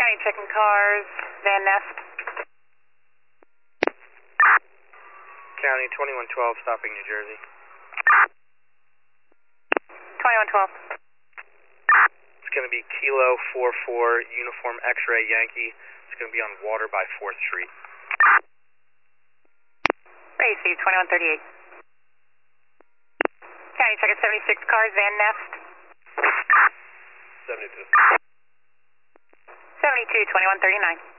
County checking cars, Van Nest. County 2112 stopping New Jersey. 2112. It's going to be Kilo 44 Uniform X-Ray Yankee. It's going to be on Water by 4th Street. Receive 2138. County checking 76 cars, Van Nest. 72. 72, 2139.